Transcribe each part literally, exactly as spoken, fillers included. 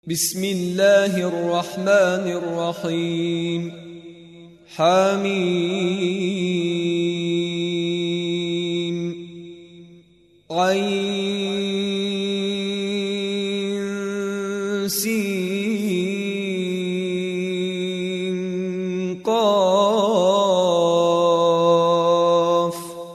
بسم الله الرحمن الرحيم حميم عين سين قاف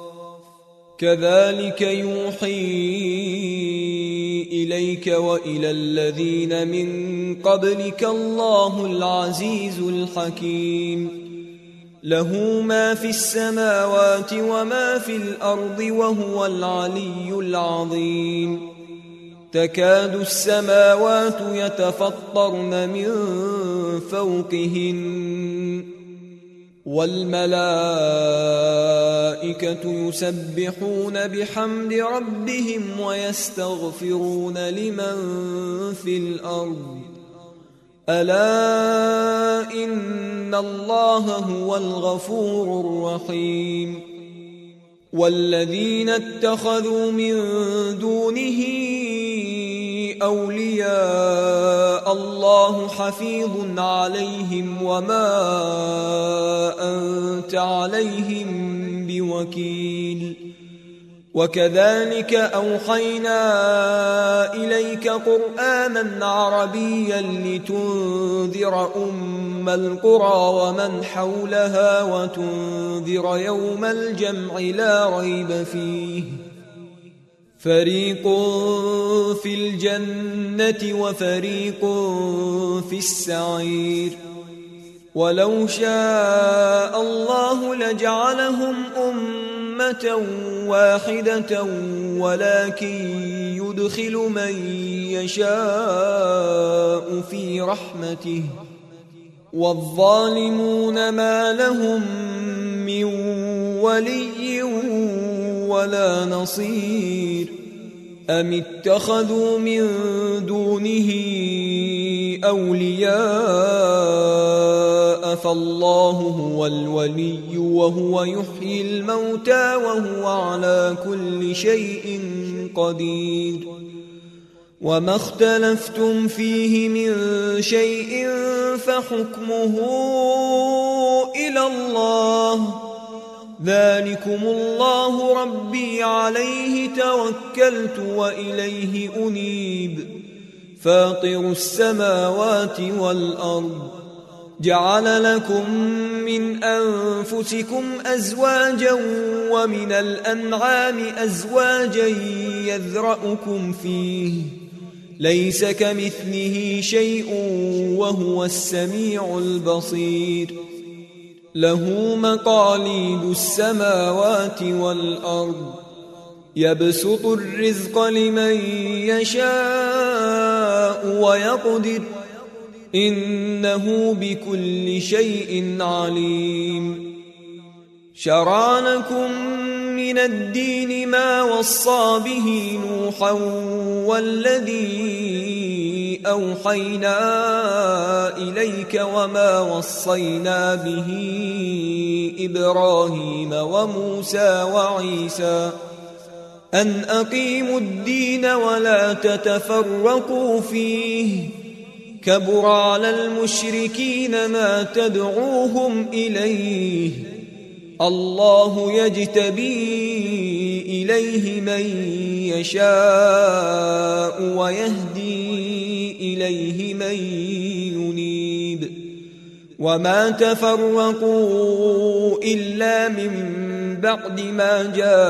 كذلك يوحي إليك وإلى الذين من قبلك الله العزيز الحكيم له ما في السماوات وما في الأرض وهو العلي العظيم تكاد السماوات يتفطرن من فوقهن والملائكة يسبحون بحمد ربهم ويستغفرون لمن في الأرض ألا إن الله هو الغفور الرحيم والذين اتخذوا من دونه أولياء الله حفيظ عليهم وما أنت عليهم بوكيل وكذلك أوحينا إليك قرآنا عربيا لتنذر أم القرى ومن حولها وتنذر يوم الجمع لا ريب فيه فريق في الجنة وفريق في السعير ولو شاء الله لجعلهم أمة واحدة ولكن يدخل من يشاء في رحمته والظالمون ما لهم من ولي ولا نصير أم اتخذوا من دونه أولياء فالله هو الولي وهو يحيي الموتى وهو على كل شيء قدير وما اختلفتم فيه من شيء فحكمه إلى الله ذلكم الله ربي عليه توكلت وإليه أنيب فاطر السماوات والأرض جعل لكم من أنفسكم أزواجا ومن الأنعام أزواجا يذرأكم فيه ليس كمثله شيء وهو السميع البصير له مقاليد السماوات والأرض يبسط الرزق لمن يشاء ويقدر إنه بكل شيء عليم شرع لكم من الدين ما وصى به نوحا والذي أوحينا إليك وما وصينا به إبراهيم وموسى وعيسى أن أقيموا الدين ولا تتفرقوا فيه كبر على المشركين ما تدعوهم إليه الله يجتبي إليه من يشاء ويهدي إليه من ينيب وما تفرقوا إلا من بعد ما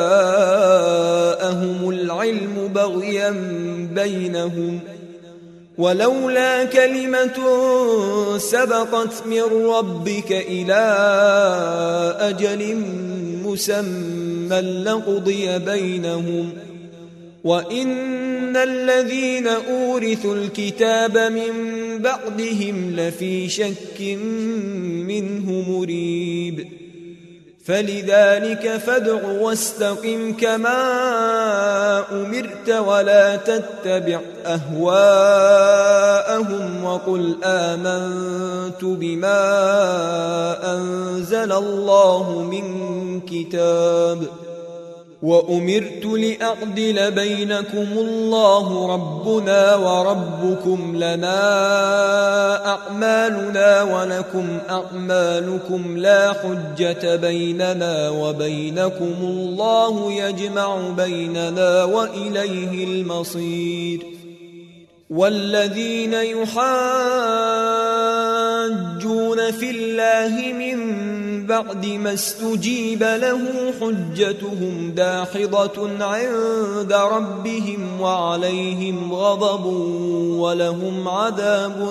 جاءهم العلم بغيا بينهم ولولا كلمة سبقت من ربك إلى أجل مسمى لقضي بينهم وإن الذين أورثوا الكتاب من بعدهم لفي شك منه مريب فلذلك فادع واستقم كما أمرت ولا تتبع أهواءهم وقل آمنت بما أنزل الله من كتاب وأمرت لأعدل بينكم الله ربنا وربكم لنا أعمالنا ولكم أعمالكم لا حجة بيننا وبينكم الله يجمع بيننا وإليه المصير والذين يحاجون في الله من بعد ما استجيب له حجتهم داحضة عند ربهم وعليهم غضب ولهم عذاب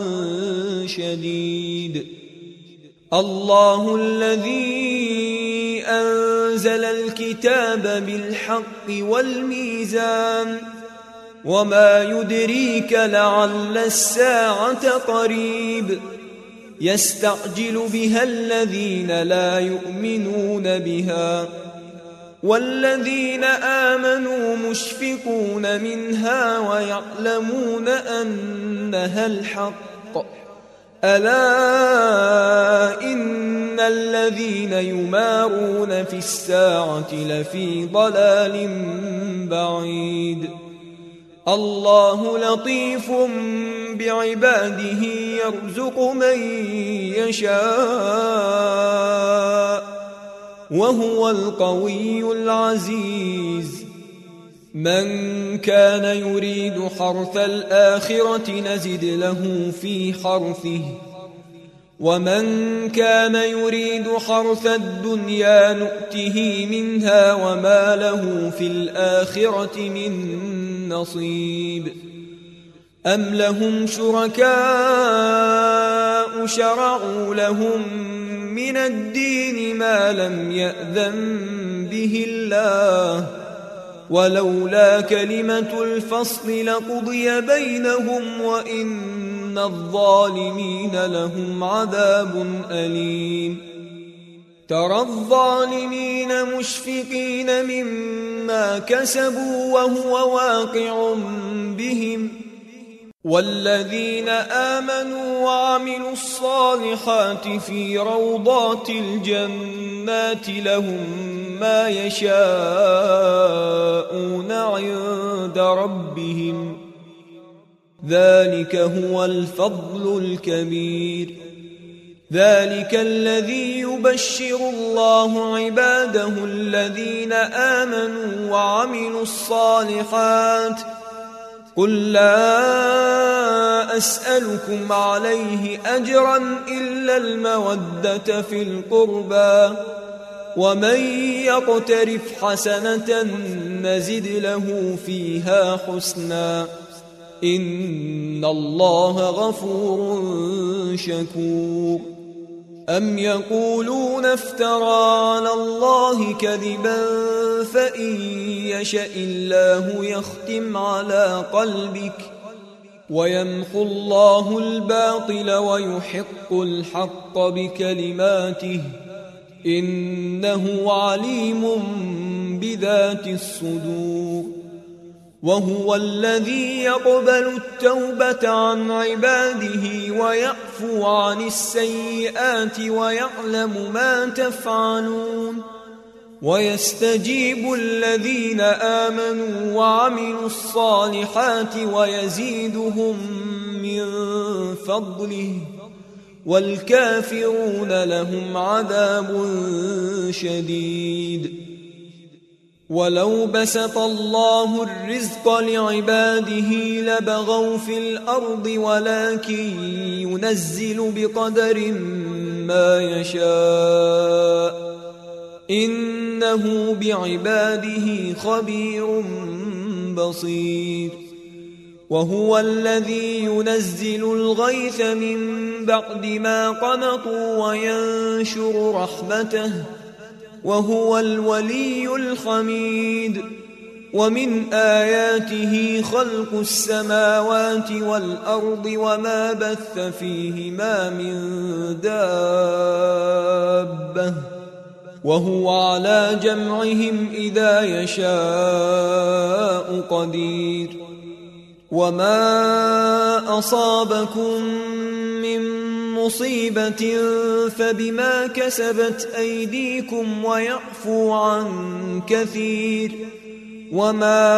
شديد. الله الذي أنزل الكتاب بالحق والميزان وما يدريك لعل الساعة قريب يستعجل بها الذين لا يؤمنون بها والذين آمنوا مشفقون منها ويعلمون أنها الحق ألا إن الذين يمارون في الساعة لفي ضلال بعيد. الله لطيف بعباده يرزق من يشاء وهو القوي العزيز. من كان يريد حرث الآخرة نزد له في حرثه ومن كان يريد حرث الدنيا نؤته منها وما له في الآخرة من نصيب. أم لهم شركاء شرعوا لهم من الدين ما لم يأذن به الله ولولا كلمة الفصل لقضي بينهم وإن الظالمين لهم عذاب أليم. ترى الظالمين مشفقين مما كسبوا وهو واقع بهم والذين آمنوا وعملوا الصالحات في روضات الجنات لهم ما يشاءون عند ربهم ذلك هو الفضل الكبير. ذلك الذي يبشر الله عباده الذين آمنوا وعملوا الصالحات قل لا أسألكم عليه أجرا إلا المودة في القربى ومن يقترف حسنة نزد له فيها حسنا إن الله غفور شكور. أم يقولون افترى على الله كذبا فإن يشأ الله يختم على قلبك ويمحو الله الباطل ويحق الحق بكلماته إنه عليم بذات الصدور. وهو الذي يقبل التوبة عن عباده ويعفو عن السيئات ويعلم ما تفعلون ويستجيب الذين آمنوا وعملوا الصالحات ويزيدهم من فضله والكافرون لهم عذاب شديد. ولو بسط الله الرزق لعباده لبغوا في الأرض ولكن ينزل بقدر ما يشاء إنه بعباده خبير بصير. وهو الذي ينزل الغيث من بعد ما قنطوا وينشر رحمته وهو الولي الحميد. ومن آياته خلق السماوات والأرض وما بث فيهما من دابة وهو على جمعهم إذا يشاء قدير. وما أصابكم من مصيبة فبما كسبت أيديكم ويعفو عن كثير وما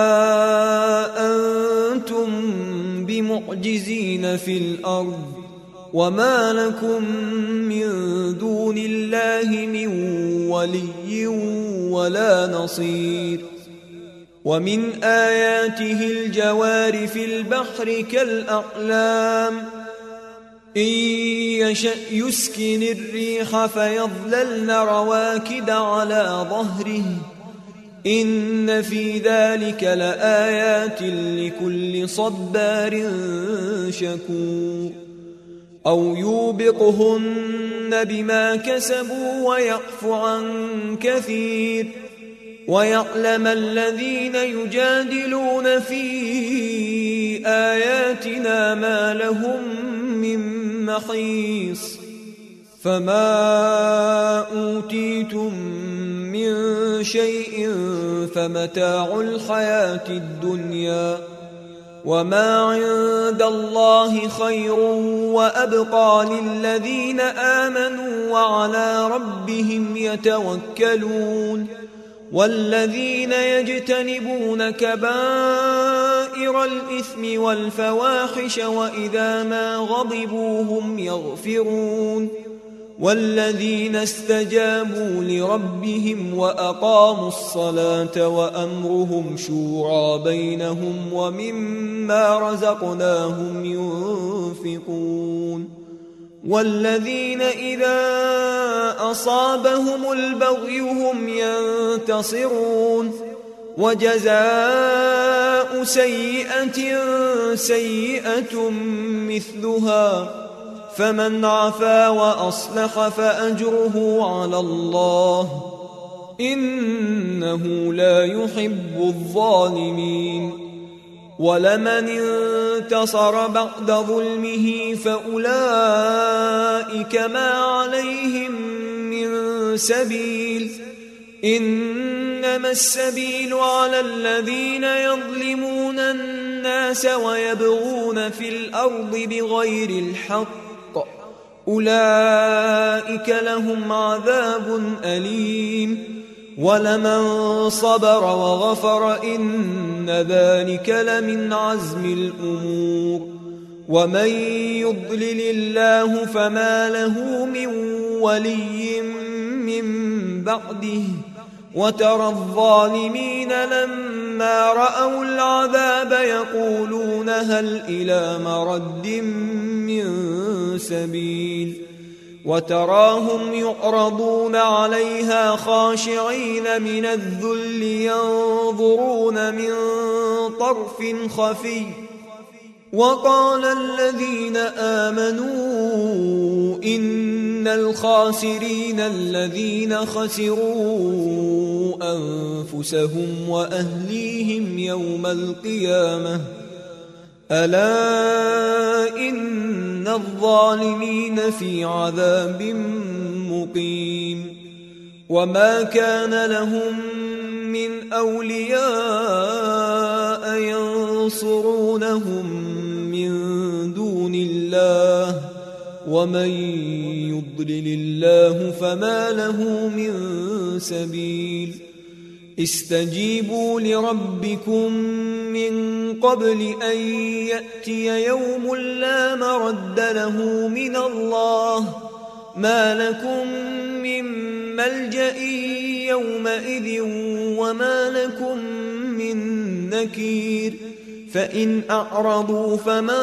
أنتم بمعجزين في الأرض وما لكم من دون الله من ولي ولا نصير. ومن آياته الجوار في البحر كالأعلام إن يشأ يسكن الريح فيظللن رواكد على ظهره إن في ذلك لآيات لكل صبار شكور. أو يوبقهن بما كسبوا ويعفو عن كثير ويعلم الذين يجادلون في آياتنا ما لهم من محيص. فما أوتيتم من شيء فمتاع الحياة الدنيا وما عند الله خير وأبقى للذين آمنوا وعلى ربهم يتوكلون. والذين يجتنبون كبائر الإثم والفواحش وإذا ما غضبوا هم يغفرون. والذين استجابوا لربهم وأقاموا الصلاة وأمرهم شورى بينهم ومما رزقناهم ينفقون. والذين إذا أصابهم البغي هم ينتصرون. وجزاء سيئة سيئة مثلها فمن عفا وأصلح فأجره على الله إنه لا يحب الظالمين. ولمن انتصر بعد ظلمه فأولئك ما عليهم من سبيل إنما السبيل على الذين يظلمون الناس ويبغون في الأرض بغير الحق أولئك لهم عذاب أليم. ولمن صبر وغفر إن ذلك لمن عزم الأمور. ومن يضلل الله فما له من ولي من بعده وترى الظالمين لما رأوا العذاب يقولون هل إلى مرد من سبيل. وتراهم يعرضون عليها خاشعين من الذل ينظرون من طرف خفي. وقال الذين آمنوا إن الخاسرين الذين خسروا أنفسهم وأهليهم يوم القيامة ألا إن الظالمين في عذاب مقيم. وما كان لهم من أولياء ينصرونهم من دون الله ومن يضلل الله فما له من سبيل. استجيبوا لربكم من قبل أن يأتي يوم لا مرد له من الله ما لكم من ملجأ يومئذ وما لكم من نكير. فإن أعرضوا فما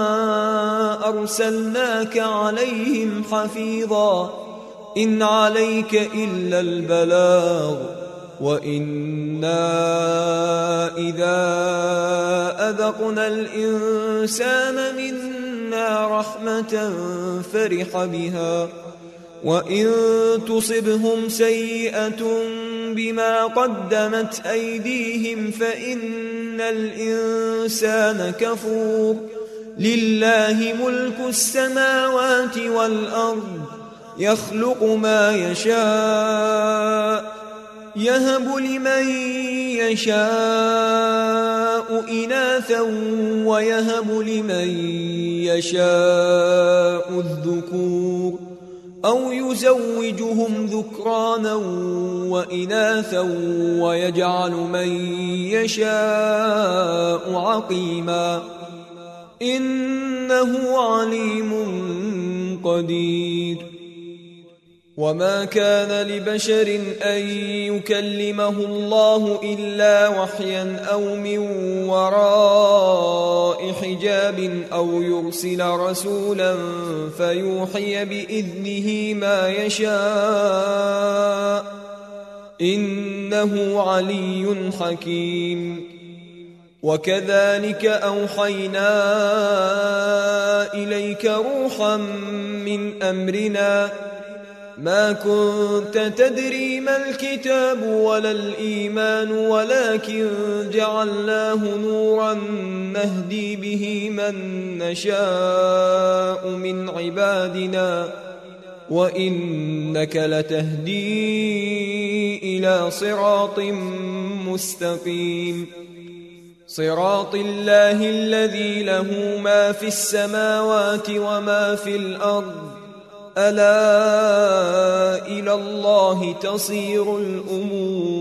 أرسلناك عليهم حفيظا إن عليك إلا البلاغ وإنا إذا أذقنا الإنسان منا رحمة فرح بها وإن تصبهم سيئة بما قدمت أيديهم فإن الإنسان كفور. لله ملك السماوات والأرض يخلق ما يشاء يهب لمن يشاء إناثا ويهب لمن يشاء الذكور أو يزوجهم ذكرانا وإناثا ويجعل من يشاء عقيما إنه عليم قدير. وما كان لبشر أن يكلمه الله إلا وحيا أو من وراء حجاب أو يرسل رسولا فيوحي بإذنه ما يشاء إنه علي حكيم. وكذلك أوحينا إليك روحا من أمرنا ما كنت تدري ما الكتاب ولا الإيمان ولكن جعلناه نورا نهدي به من نشاء من عبادنا وإنك لتهدي إلى صراط مستقيم صراط الله الذي له ما في السماوات وما في الأرض ألا إلى الله تصير الأمور.